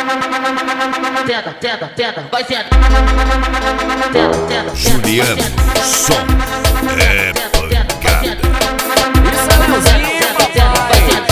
Tenta, tenta, tenta, vai senta. Tenta, tenta, Juliano, som é pancada. Isso é Leozinho, papai.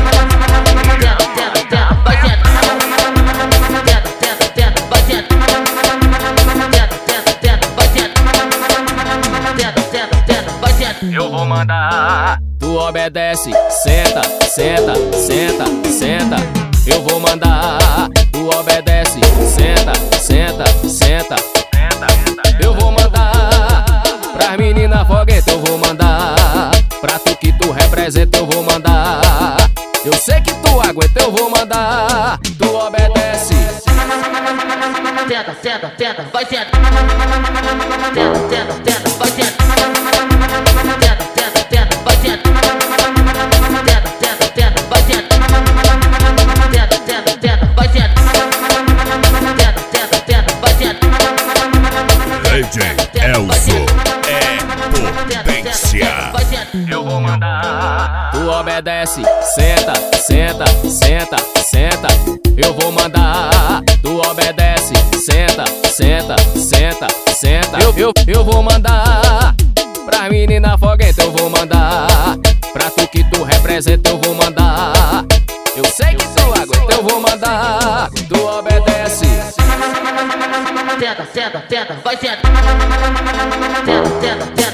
Eu vou mandar, Tu obedece, senta, senta, senta, senta. Eu vou mandar, tu obedece, senta, senta, senta. Eu vou mandar pras meninas fogueta, eu vou mandar pra tu que tu representa, eu vou mandar. Eu sei que tu aguenta, eu vou mandar. Tu obedece. Tenta, tenta, tenta, vai senta. Tenta, tenta, tenta, vai senta. Tenta, tenta, tenta, vai senta. Tenta, tenta, tenta, vai senta. Tenta, tenta, tenta, vai senta. Tenta, tenta, tenta, vai senta. DJ Elzo é potência. eu vou mandar. Tu obedece, senta, senta, senta, senta. Eu vou mandar. Tu obedece, senta, senta, senta, senta. Eu vou mandar pras meninas fogueta, eu vou mandar pra tu que tu representa, eu vou mandar. Eu sei que tu aguenta, eu vou mandar. Tu obedece. Tenta, tenta, tenta, vai senta. Tenta, tenta, tenta.